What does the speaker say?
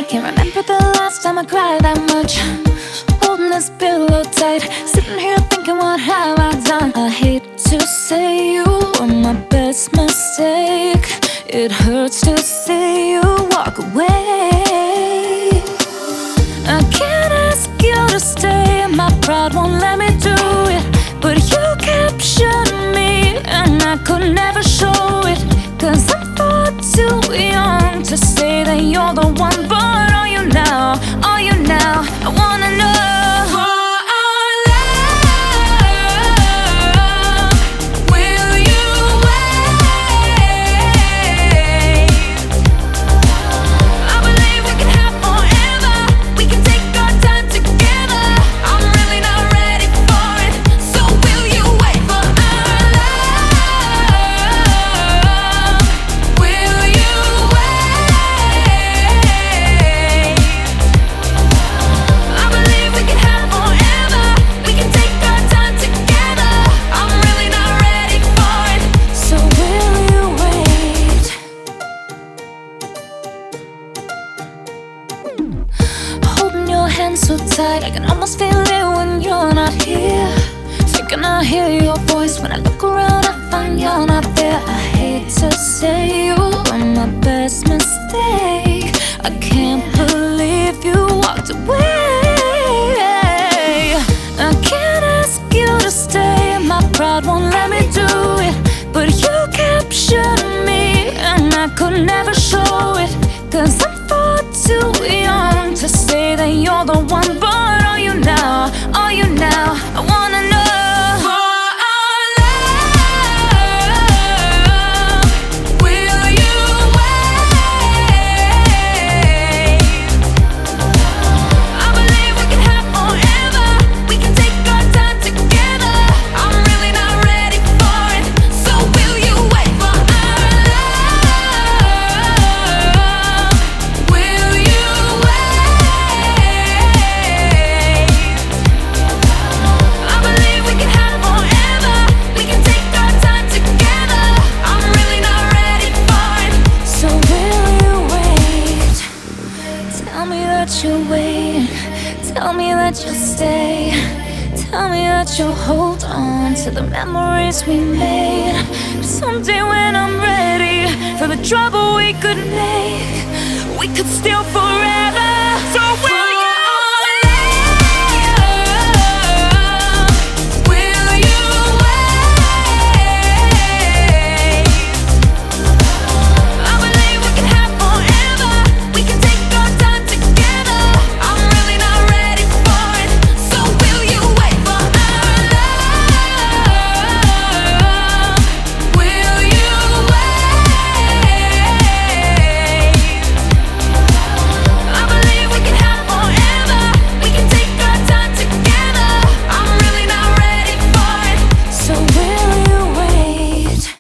Can't remember the last time I cried that much. Holding this pillow tight, sitting here thinking, what have I done? I hate to say you were my best mistake. It hurts to see you walk away. I can't ask you to stay, my pride won't let me do it. But you captured me, and I could never show it. 'Cause I'm far too young to say that you're the one. But are you now, I wanna know. So tight, I can almost feel it when you're not here. Thinking I hear your voice, when I look around I find you're not there. I hate to say you were my best mistake. I can't believe you walked away. I can't ask you to stay, my pride won't let me do it. But you captured me, and I could never show it. 'Cause I'm far too young to say that you're the one. But are you now, I wanna know. You're waiting, tell me that you'll stay. Tell me that you'll hold on to the memories we made. Someday when I'm ready for the trouble we could make, we could steal forever. So